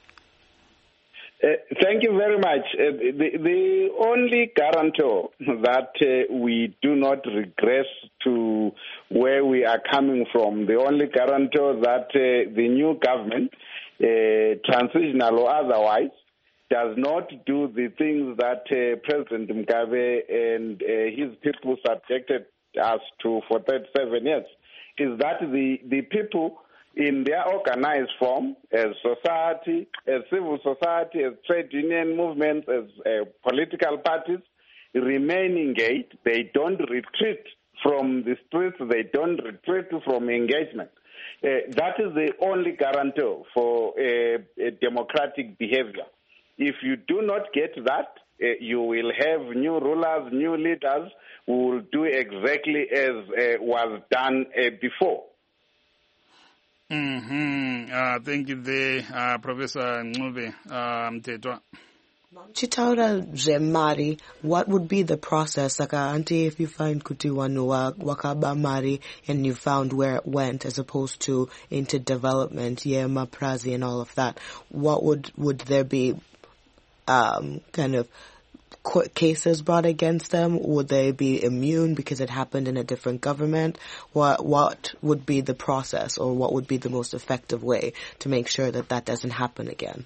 Thank you very much. The only guarantor that we do not regress to where we are coming from, the only guarantor that the new government, transitional or otherwise, does not do the things that President Mugabe and his people subjected us to for 37 years, is that the people in their organized form, as society, as civil society, as trade union movements, as political parties, remain engaged. They don't retreat from the streets. They don't retreat from engagement. That is the only guarantor for democratic behavior. If you do not get that, you will have new rulers, new leaders who will do exactly as was done before. Thank you there, Professor Ncube Mthethwa. Chitaura Zemari, what would be the process? Like, auntie, if you find kuti wanu wakaba mari and you found where it went as opposed to into development, maprazi and all of that, what would there be kind of court cases brought against them? Would they be immune because it happened in a different government? What would be the process, or what would be the most effective way to make sure that that doesn't happen again?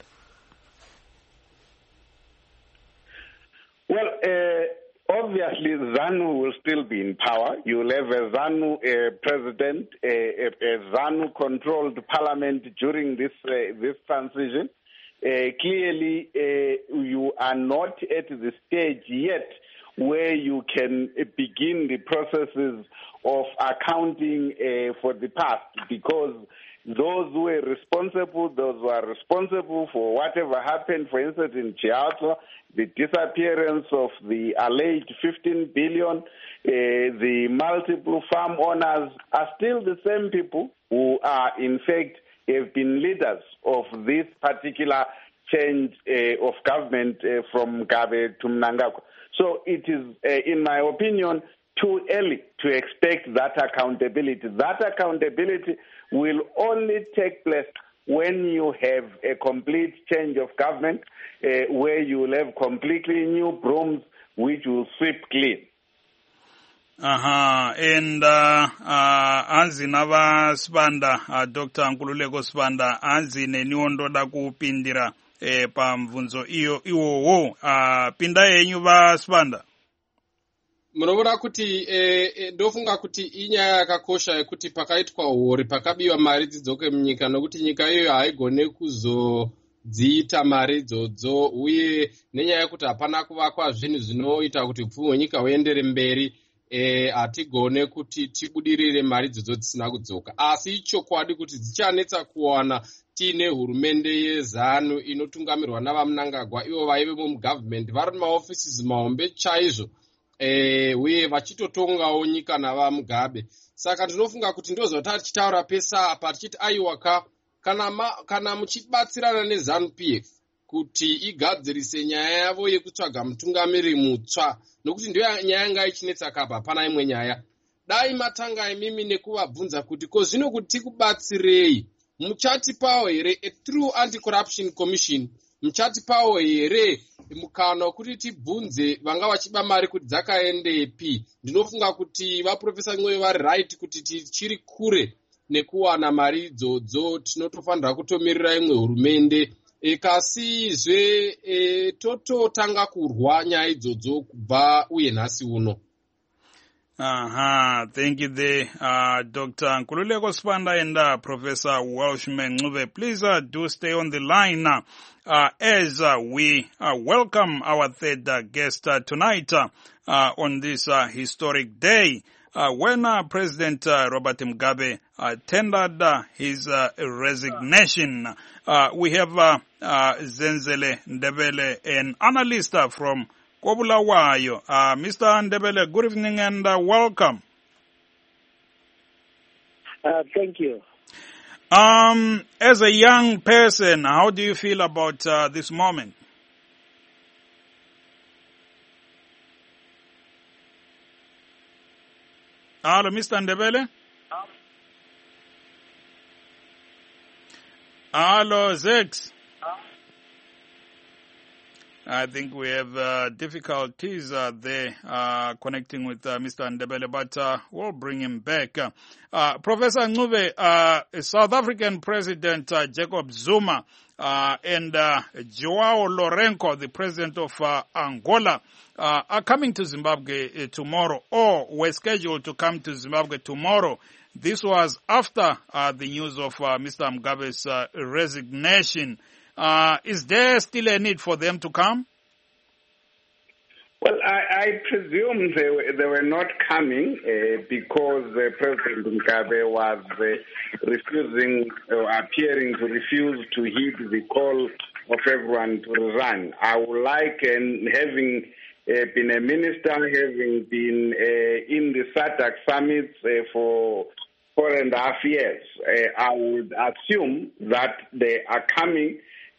Well, obviously ZANU will still be in power. You will have a ZANU president, a ZANU-controlled parliament during this transition. Clearly, you are not at the stage yet where you can begin the processes of accounting for the past, because those who are responsible for whatever happened, for instance, in Chiautla, the disappearance of the alleged 15 billion, the multiple farm owners are still the same people who are, in fact, have been leaders of this particular change of government from Mugabe to Mnangagwa. So it is, in my opinion, too early to expect that accountability. That accountability will only take place when you have a complete change of government, where you will have completely new brooms which will sweep clean. And anzi nava Sibanda, Dr. Nkululeko Sibanda, anzi neniondoda kupindira pamvunzo iwowo, pinda yenyu va Sibanda. Munoona kuti ndofunga kuti inyaya yakakosha yekuti pakaitwa hori pakabiwa mari dzidzoke munyika, nokuti nyika iyoyo haigone kuzodziita mari idzodzo, uye nenyaya yekuti hapana kuvakwa zvinhu zvinoita kuti upfumi hwenyika huendere mberi, hatigone kuti tibudirire mari idzodzo dzisina kudzoka. Asi chokwadi kuti dzichanetsa kuwana tiine hurumende yeZANU inotungamirwa navaMnangagwa, ivo vaive mugavhmendi vari mumaofisi mahombe chaizvo, uye vachitotongawo nyika navaMugabe. Saka ndinofunga kuti ndozvata tichitaura pesa apa tichiti aiwaka kana muchibatsirana neZANU-PF kuti igadzirise nyaya yavo yekutsvaga mutungamiri mutsva, nokuti ndiyo nyaya yanga ichinetsa kapa. Hapana imwe nyaya. Dai matanga imimi nekuvabvunza kuti ko zvino kuti tikubatsirei, muchatipawo here a true anti-corruption commission? Muchatipawo here mukana wekuti tibvunze vanga vachiba mari kuti dzakaendepi? Ndinofunga kuti vaprofesa Ncube vari right kuti tichiri kure nekuwana mari idzodzo, tinotofanira kutomirira imwe hurumende. Kasizve tototanga kurwa nyaya idzodzo kubva uye nhasi uno. Thank you there, Dr. Nkululeko Sibanda and Professor Welshman Ncube. Please do stay on the line as we welcome our third guest tonight on this historic day when President Robert Mugabe tendered his resignation. We have Zenzele Ndebele, an analyst from Kobulawayo. Mr. Ndebele, good evening and welcome. Thank you. As a young person, how do you feel about this moment? Hello, Mr. Ndebele? Hello, Zex? I think we have difficulties there connecting with Mr. Ndebele, but we'll bring him back. Professor Ncube, South African President Jacob Zuma and Joao Lourenço, the president of Angola, are coming to Zimbabwe tomorrow, or were scheduled to come to Zimbabwe tomorrow. This was after the news of Mr. Mugabe's resignation. Is there still a need for them to come? Well, I presume they were not coming because President Mugabe was refusing or appearing to refuse to heed the call of everyone to resign. I would like, and having been a minister, having been in the SADC summits for 4.5 years, I would assume that they are coming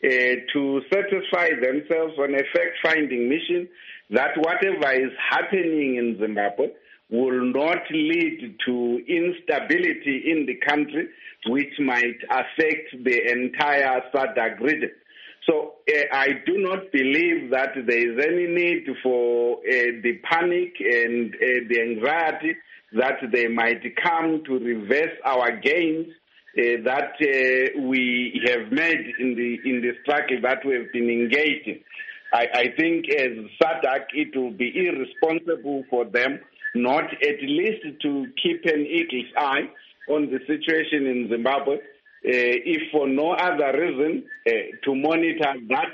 to satisfy themselves on a fact-finding mission that whatever is happening in Zimbabwe will not lead to instability in the country, which might affect the entire SADC region. So I do not believe that there is any need for the panic and the anxiety that they might come to reverse our gains that we have made in the struggle that we have been engaged in. I think as SADC, it will be irresponsible for them not at least to keep an eagle's eye on the situation in Zimbabwe, if for no other reason, to monitor that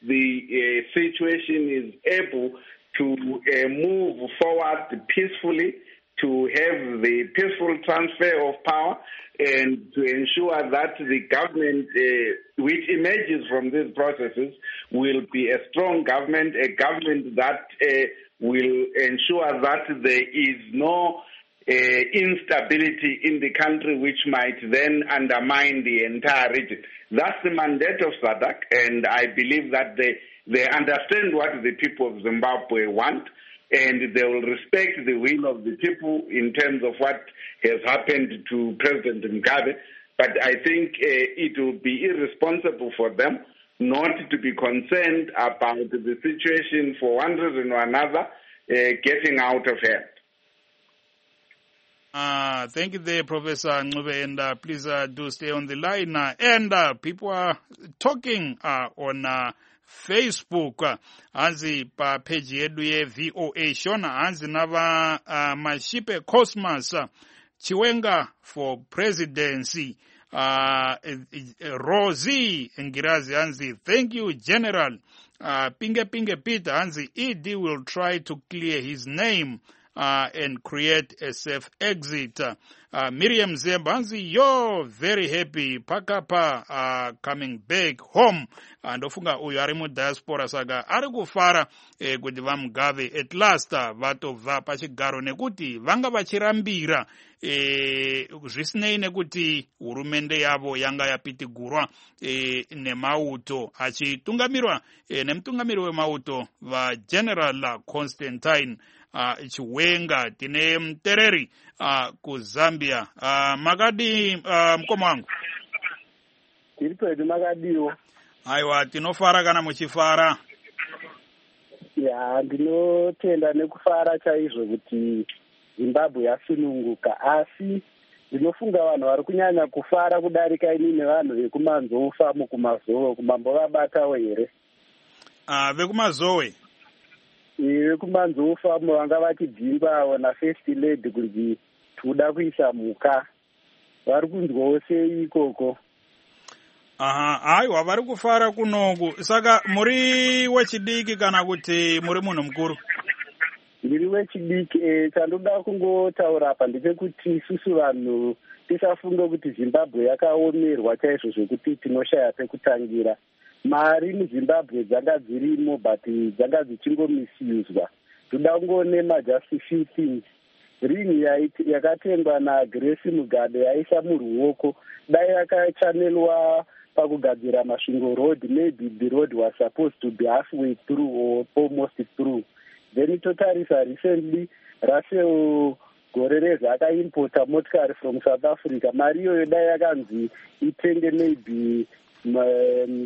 the situation is able to move forward peacefully, to have the peaceful transfer of power, and to ensure that the government which emerges from these processes will be a strong government, a government that will ensure that there is no instability in the country which might then undermine the entire region. That's the mandate of SADC, and I believe that they understand what the people of Zimbabwe want, and they will respect the will of the people in terms of what has happened to President Mugabe. But I think it will be irresponsible for them not to be concerned about the situation for one reason or another getting out of hand. Thank you there, Professor Ncube, and please do stay on the line. And people are talking on Facebook. Hanzi pa page yedu ye VOA Shona, hanzi nava Mashipe Cosmas Chiwenga for presidency. Rosie Ngirazi hanzi, thank you, General. Pinge Peter hanzi, ED will try to clear his name and create a safe exit. Miriam Zembanzi, you're very happy. Pakapa coming back home. And ofunga uyu ari mu diaspora saga ari kufara kuti vaMugabe at last vatobva pachigaro nekuti vanga vachirambira zvisinei nekuti hurumende yavo yanga yapitigurwa nemauto achitungamirwa nemutungamiri wemauto vaGeneral Constantine Chiwenga. Tine mutereri kuZambia. Makadi mkoma wangu? Tiri pedu makadiwo. Aiwa, tinofara kana muchifara? Ya, ndinotenda nekufara chaizvo kuti Zimbabwe yasununguka, asi ndinofunga vanhu vari kunyanya kufara kudarika inini vanhu vekumanzofa mukumazowe kumambovabatawo here. Vekumazowe? Vekumanzofa vanga vachidhimbawo naFirst Lady kuti toda kuisa mhuka. Vari kunzwawo sei ikoko? Aiwa, vari kufara kunoku. Saka muri wechidiki kana kuti muri munhu mukuru? Ndiri wechidiki. Chandoda kungotaura apa ndechekuti isusu vanhu tisafunga kuti Zimbabwe yakaomerwa chaizvo zvekuti tinoshaya pekutangira. Mari muZimbabwe dzanga dzirimo but dzanga dzichingomisiuzwa. Toda kungonema just few things. Ringi yakatengwa naGrace Mugabe yaisa muruoko, dai yakachanelwa pakugadzira Masvingo Road, maybe the road was supposed to be halfway through or almost through. Then totarisa recently Russell Gorereza akaimporta motikari from South Africa. Mari iyoyo dai yakanzi itenge maybe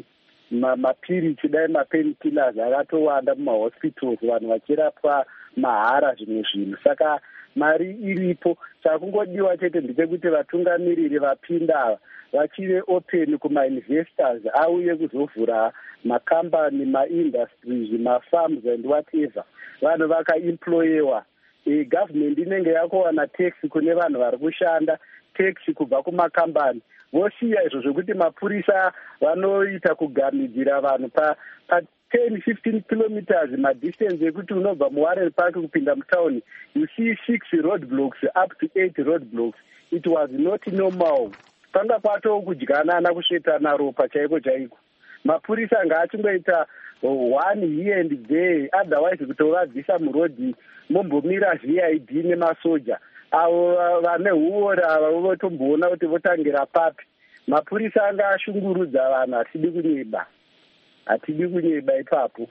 mapirichi dai mapainkillers akatowanda mumahospitals, vanhu vachirapwa mahara zvimwe zvinhu. Saka mari iripo, chakungodiwa chete ndechekuti vatungamiriri vapinda vachive open kuma-investors auye kuzovhura makambani, maindustries, mafarms and whatever. Vanhu vakaemployewa, government inenge yakuwana tax kune vanhu vari kushanda, tax kubva kumakambani. Vosiya izvo zvokuti mapurisa vanoita kugamidzira vanhu pa 10-15 kilometers madistance ekuti unobva muWarren Park kupinda mutauni, you see 6 roadblocks up to 8 roadblocks. It was not normal. Panga pato kudyanana kusvetana ropa chaiko chaiko. Mapurisa ngaachingoita one here and there, otherwise kutovabvisa murodhi mombomira VID nemasoja avo vane huora avo votomboona kuti votangira papi. Mapurisa anga ashungurudza vanhu, hatidi kunyeba ipapo.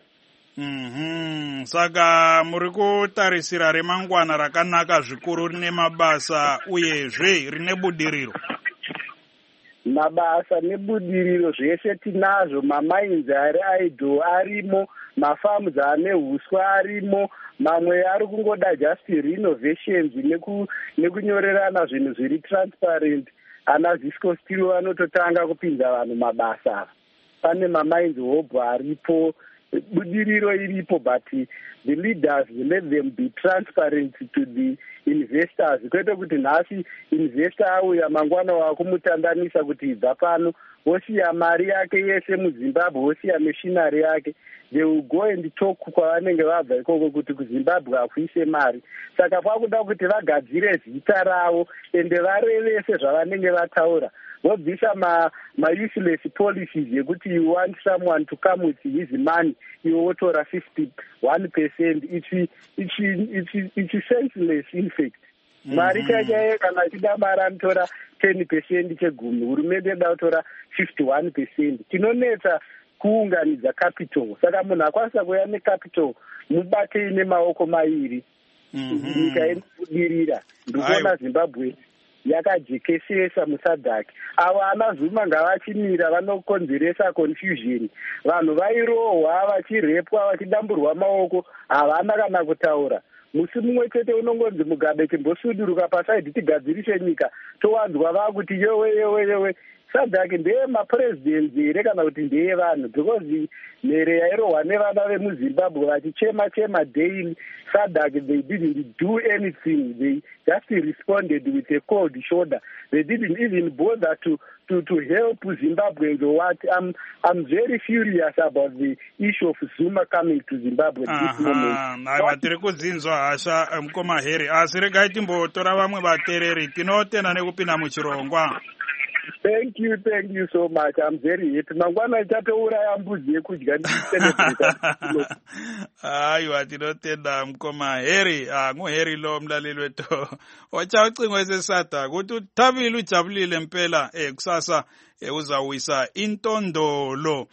Saka muri kutarisira remangwana rakanaka zvikuru rine mabasa uyezve rine budiriro. Mabasa nebudiriro zvese tinazvo, mamainzi ari idle arimo, mafarms ane huswa arimo, mamwe ari kungoda just renovations nekunyorerana zvinhu zviri transparent. Ana Zisco Steel vanototanga kupinza vanhu mabasa. Pane mamainzi hobho aripo, budiriro iripo, but the leaders, let them be transparent to the investors. Kwete kuti nhasi investor auya mangwana wakumutandanisa kuti ibva pano, wosiya mari yake yese muZimbabwe, wosiya machinery yake. They will go and talk kwavanenge vabva ikoko kuti kuZimbabwe hakuise mari. Saka kwakuda kuti vagadzire zita ravo ende varevese zvavanenge vataura. Vobvisa ma-useless policies yekuti you want someone to come with his money, you wotora 51%. It's senseless in fact. Mari chachaye kana achida mari anotora 10% chegumi, hurumende ida kutora 51%. Tinonetsa kuunganidza capital. Saka munhu akwanisa kuya necapital mubate ine maoko mairi. Nyika inobudirira. Ndikuona Zimbabwe yakajekesesa musadhaki. Avo ana Zuma ngavachimira vanokonzeresa confusion. Vanhu vairohwa, vachirepwa, vachidamburwa maoko, havana kana kutaura. Musi mumwe chete unongonzi Mugabe chimbosuduruka pasaidi tigadzirise nyika, towanzwa vakuti yewe sadhaki ndeye mapresidents here kana kuti ndeye vanhu, because mere yairohwa nevana vemuZimbabwe vachichema daily. Sadhaki they didn't do anything, they just responded with a cold shoulder. They didn't even bother to help Zimbabwe. What I'm very furious about the issue of Zuma coming to Zimbabwe at this moment. Vatiri kudzinzwa hasha mukoma Harry. Asi regai timbotora vamwe vatereri tinotenda nekupinda muchirongwa. Thank you so much. I'm very happy. Mangwana ichatouraya mbudzi yekudya ndicelebrate. Aiwa tinotenda mukoma Harry. NguHarry lo mlaleli wetu. Wachaucingo esesata kuti uthabile ujabulile impela kusasa uzawisa intondolo.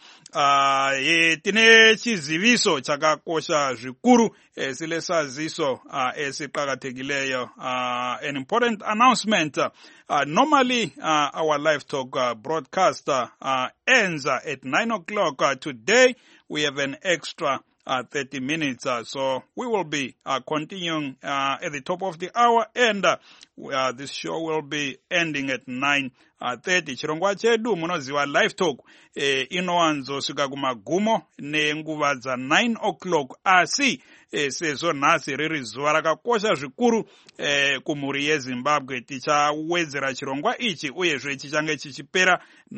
Tine chiziviso chakakosha zvikuru silesaziso esiqhakathekileyo. An important announcement. Normally our live talk broadcast ends at 9 o'clock. Today we have an extra 30 minutes, so we will be continuing at the top of the hour, and this show will be ending at 9:30. Chirongwa chedu munoziva live talk inowanzosvika kumagumo nenguva dza 9 o'clock, asi sezvo nhasi riri zuva rakakosha zvikuru kumhuri yeZimbabwe, tichawedzera chirongwa ichi uyezve chichange chichipera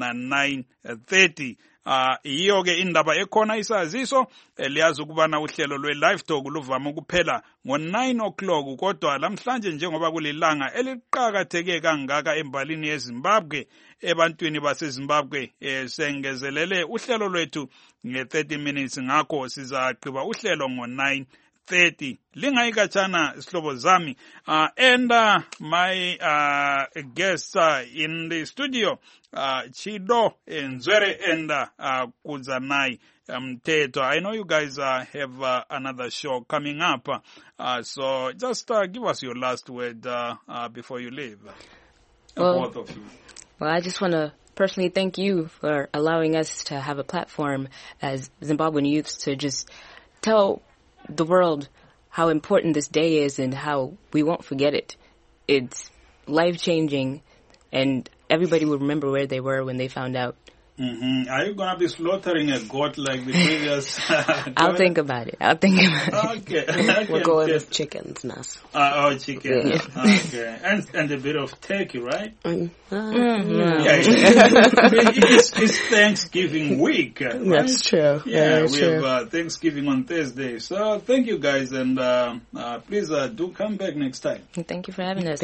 na9:30. Iyo-ke indaba ekhona isaziso liyazukuba na uhlelo lwe-live talk luvame ukuphela ngo-9 o'clock, kodwa lamhlanje njengoba kulilanga eliqhakatheke kangaka embalini yeZimbabwe, ebantwini baseZimbabwe, sengezelele uhlelo lwethu nge-30 minutes, ngakho sizagqiba uhlelo ngo-9:30. Lingayikatshana sihlobo zami, and my guests in the studio, Chido Nzwere and Kudzanai Mteto. I know you guys have another show coming up, so just give us your last word before you leave. Well, both of you. Well, I just want to personally thank you for allowing us to have a platform as Zimbabwean youths to just tell the world how important this day is and how we won't forget it. It's life-changing, and everybody will remember where they were when they found out. Mm-hmm. Are you going to be slaughtering a goat like the previous? I'll think about it. Okay. We're going with chickens, Nas. Chicken. Yeah. Okay. And a bit of turkey, right? Yeah. It's Thanksgiving week. Right? That's true. Yeah, Very we true. have Thanksgiving on Thursday. So thank you guys, and please do come back next time. Thank you for having us.